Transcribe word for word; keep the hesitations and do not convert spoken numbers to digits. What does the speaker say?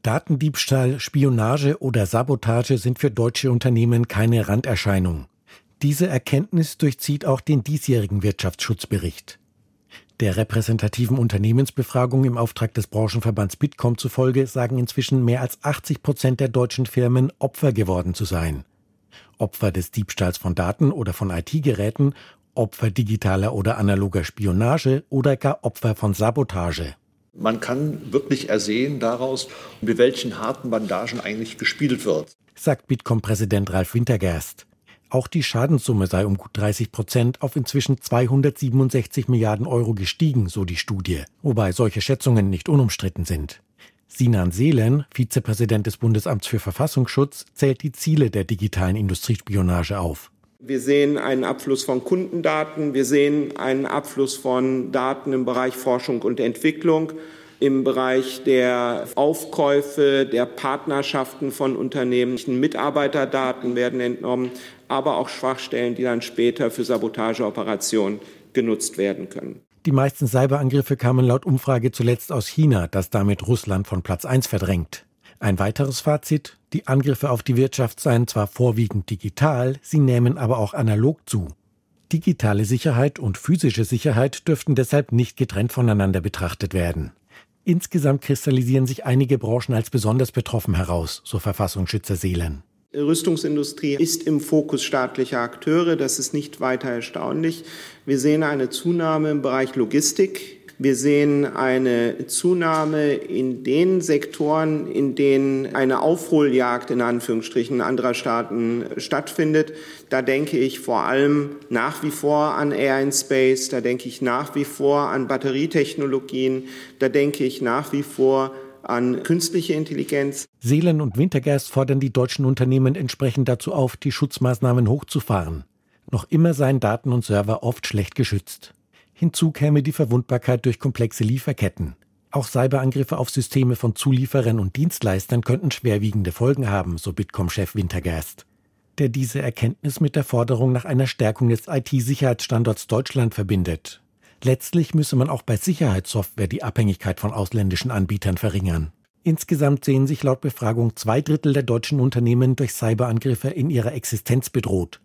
Datendiebstahl, Spionage oder Sabotage sind für deutsche Unternehmen keine Randerscheinung. Diese Erkenntnis durchzieht auch den diesjährigen Wirtschaftsschutzbericht. Der repräsentativen Unternehmensbefragung im Auftrag des Branchenverbands Bitkom zufolge sagen inzwischen mehr als achtzig Prozent der deutschen Firmen Opfer geworden zu sein. Opfer des Diebstahls von Daten oder von I T-Geräten, Opfer digitaler oder analoger Spionage oder gar Opfer von Sabotage. Man kann wirklich ersehen daraus, mit welchen harten Bandagen eigentlich gespielt wird, sagt Bitkom-Präsident Ralf Wintergerst. Auch die Schadenssumme sei um gut dreißig Prozent auf inzwischen zweihundertsiebenundsechzig Milliarden Euro gestiegen, so die Studie, wobei solche Schätzungen nicht unumstritten sind. Sinan Seelen, Vizepräsident des Bundesamts für Verfassungsschutz, zählt die Ziele der digitalen Industriespionage auf. Wir sehen einen Abfluss von Kundendaten, wir sehen einen Abfluss von Daten im Bereich Forschung und Entwicklung, im Bereich der Aufkäufe, der Partnerschaften von Unternehmen. Mitarbeiterdaten werden entnommen, aber auch Schwachstellen, die dann später für Sabotageoperationen genutzt werden können. Die meisten Cyberangriffe kamen laut Umfrage zuletzt aus China, das damit Russland von Platz eins verdrängt. Ein weiteres Fazit: Die Angriffe auf die Wirtschaft seien zwar vorwiegend digital, sie nähmen aber auch analog zu. Digitale Sicherheit und physische Sicherheit dürften deshalb nicht getrennt voneinander betrachtet werden. Insgesamt kristallisieren sich einige Branchen als besonders betroffen heraus, so Verfassungsschützer Seelen. Rüstungsindustrie ist im Fokus staatlicher Akteure, das ist nicht weiter erstaunlich. Wir sehen eine Zunahme im Bereich Logistik. Wir sehen eine Zunahme in den Sektoren, in denen eine Aufholjagd in Anführungsstrichen anderer Staaten stattfindet. Da denke ich vor allem nach wie vor an Air and Space, da denke ich nach wie vor an Batterietechnologien, da denke ich nach wie vor an künstliche Intelligenz. Seelen und Wintergerst fordern die deutschen Unternehmen entsprechend dazu auf, die Schutzmaßnahmen hochzufahren. Noch immer seien Daten und Server oft schlecht geschützt. Hinzu käme die Verwundbarkeit durch komplexe Lieferketten. Auch Cyberangriffe auf Systeme von Zulieferern und Dienstleistern könnten schwerwiegende Folgen haben, so Bitkom-Chef Wintergerst, der diese Erkenntnis mit der Forderung nach einer Stärkung des I T-Sicherheitsstandorts Deutschland verbindet. Letztlich müsse man auch bei Sicherheitssoftware die Abhängigkeit von ausländischen Anbietern verringern. Insgesamt sehen sich laut Befragung zwei Drittel der deutschen Unternehmen durch Cyberangriffe in ihrer Existenz bedroht.